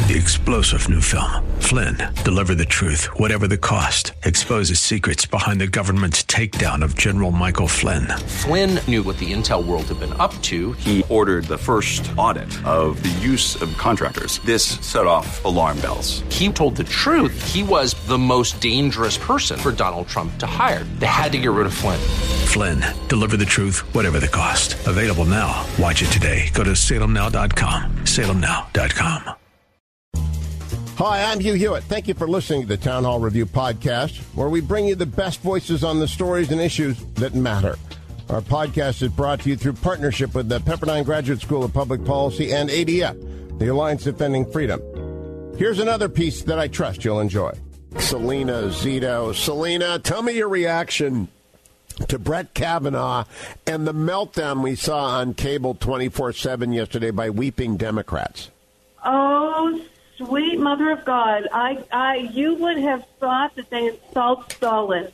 The explosive new film, Flynn, deliver the truth, whatever the cost, exposes secrets behind the government's takedown of General Michael Flynn. Flynn knew what the intel world had been up to. He ordered the first audit of the use of contractors. This set off alarm bells. He told the truth. He was the most dangerous person for Donald Trump to hire. They had to get rid of Flynn. Flynn, deliver the truth, whatever the cost. Available now. Watch it today. Go to salemnow.com. salemnow.com. Hi, I'm Hugh Hewitt. Thank you for listening to the Town Hall Review podcast, where we bring you the best voices on the stories and issues that matter. Our podcast is brought to you through partnership with the Pepperdine Graduate School of Public Policy and ADF, the Alliance Defending Freedom. Here's another piece that I trust you'll enjoy. Selena Zito. Selena, tell me your reaction to Brett Kavanaugh and the meltdown we saw on cable 24/7 yesterday by weeping Democrats. Oh, sweet mother of God! You would have thought that they had solved Stalin.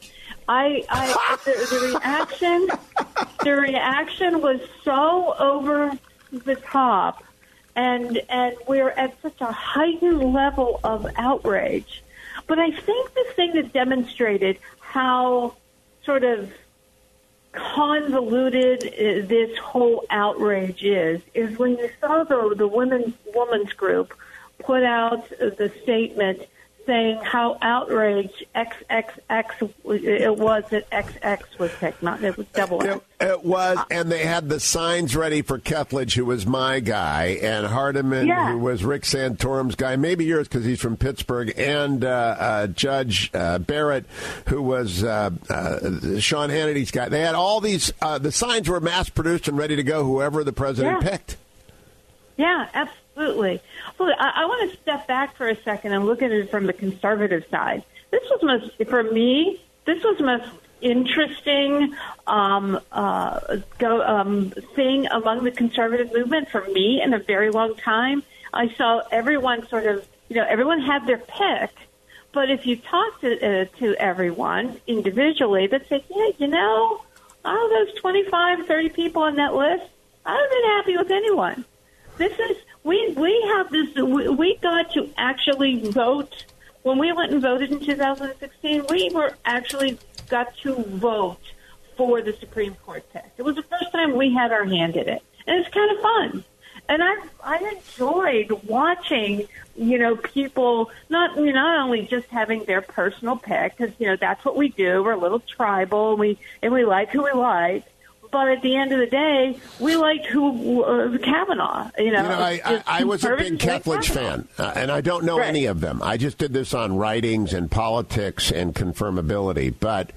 The reaction was so over the top, and we're at such a heightened level of outrage. But I think the thing that demonstrated how sort of convoluted this whole outrage is when you saw the women's group put out the statement saying how outraged XXX it was that XX was picked, not it was double X. It was, and they had the signs ready for Kethledge, who was my guy, and Hardiman, who was Rick Santorum's guy, maybe yours because he's from Pittsburgh, and Judge Barrett, who was Sean Hannity's guy. They had all these, the signs were mass-produced and ready to go, whoever the president picked. Yeah, absolutely. Well, I want to step back for a second and look at it from the conservative side. This was most interesting thing among the conservative movement for me in a very long time. I saw everyone everyone had their pick, but if you talk to everyone individually, they'd say, those 25, 30 people on that list, I haven't been happy with anyone. This is we got to actually vote when we went and voted in 2016. We were actually got to vote for the Supreme Court pick. It was the first time we had our hand in it, and it's kind of fun. And I enjoyed watching, people not only just having their personal pick, because that's what we do. We're a little tribal, and we like who we like. But at the end of the day, we liked Kavanaugh. I was a big Kethledge fan, and I don't know any of them. I just did this on writings and politics and confirmability. But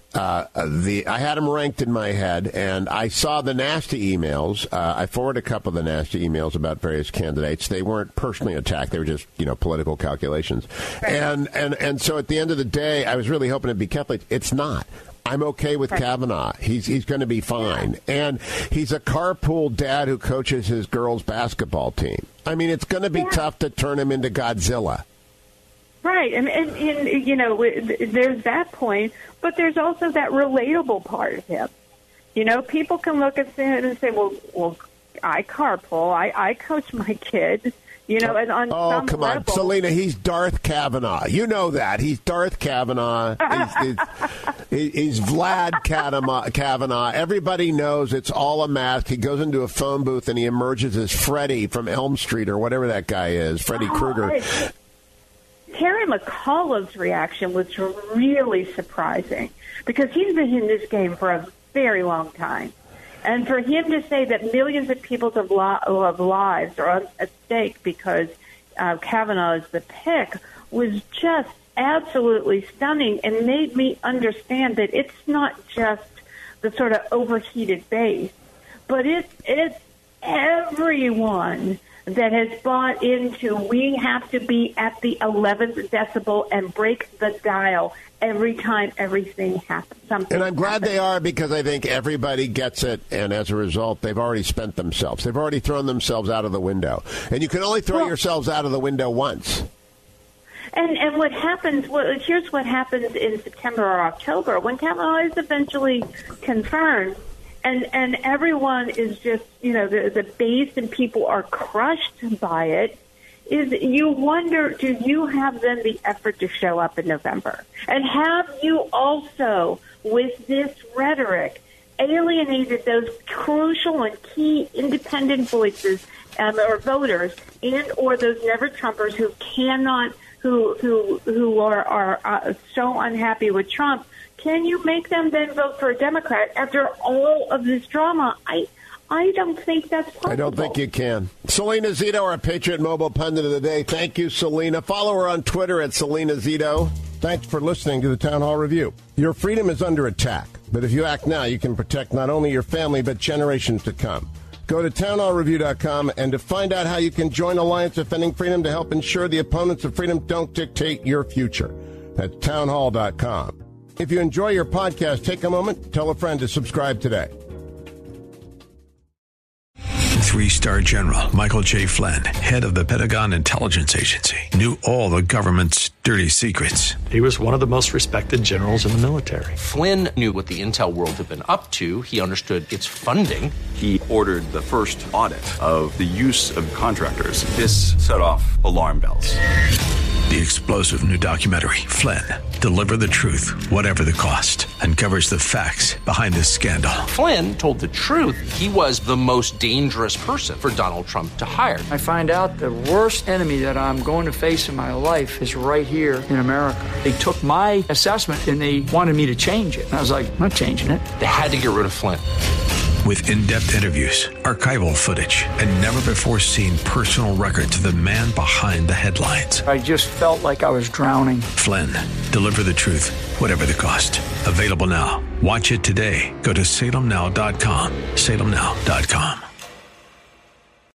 I had them ranked in my head, and I saw the nasty emails. I forwarded a couple of the nasty emails about various candidates. They weren't personally attacked; they were just political calculations. Right. And so at the end of the day, I was really hoping it'd be Kethledge. It's not. I'm okay with Kavanaugh. He's going to be fine. And he's a carpool dad who coaches his girls' basketball team. I mean, it's going to be tough to turn him into Godzilla. Right. And there's that point, but there's also that relatable part of him. People can look at him and say, well, I carpool. I coach my kids. And on some come level, on, Selena, he's Darth Kavanaugh. You know that. He's Darth Kavanaugh. He's Vlad Kavanaugh. Everybody knows it's all a mask. He goes into a phone booth and he emerges as Freddy from Elm Street or whatever that guy is, Freddy Krueger. Terry McAuliffe's reaction was really surprising because he's been in this game for a very long time. And for him to say that millions of people's lives are at stake because Kavanaugh is the pick was just absolutely stunning and made me understand that it's not just the sort of overheated base, but it's everyone that has bought into we have to be at the 11th decibel and break the dial every time everything happens. And I'm glad they are because I think everybody gets it, and as a result, they've already spent themselves. They've already thrown themselves out of the window. And you can only throw yourselves out of the window once. And what happens, here's what happens in September or October when Kavanaugh is eventually confirmed. And everyone is just, the base and people are crushed by it. is you wonder, do you have then the effort to show up in November? And have you also, with this rhetoric, alienated those crucial and key independent voices or voters and or those never-Trumpers who cannot, who are so unhappy with Trump? Can you make them then vote for a Democrat after all of this drama? I don't think that's possible. I don't think you can. Selena Zito, our Patriot Mobile Pundit of the Day. Thank you, Selena. Follow her on Twitter at Selena Zito. Thanks for listening to the Town Hall Review. Your freedom is under attack, but if you act now, you can protect not only your family, but generations to come. Go to townhallreview.com and to find out how you can join Alliance Defending Freedom to help ensure the opponents of freedom don't dictate your future. That's townhall.com. If you enjoy your podcast, take a moment, tell a friend to subscribe today. 3-star General Michael J. Flynn, head of the Pentagon Intelligence Agency, knew all the government's dirty secrets. He was one of the most respected generals in the military. Flynn knew what the intel world had been up to. He understood its funding. He ordered the first audit of the use of contractors. This set off alarm bells. The explosive new documentary, Flynn, Deliver the Truth, Whatever the Cost, uncovers the facts behind this scandal. Flynn told the truth. He was the most dangerous person for Donald Trump to hire. I find out the worst enemy that I'm going to face in my life is right here in America. They took my assessment and they wanted me to change it. And I was like, I'm not changing it. They had to get rid of Flynn. With in-depth interviews, archival footage, and never-before-seen personal records of the man behind the headlines. I just felt like I was drowning. Flynn, Deliver the Truth, Whatever the Cost. Available now. Watch it today. Go to salemnow.com. salemnow.com.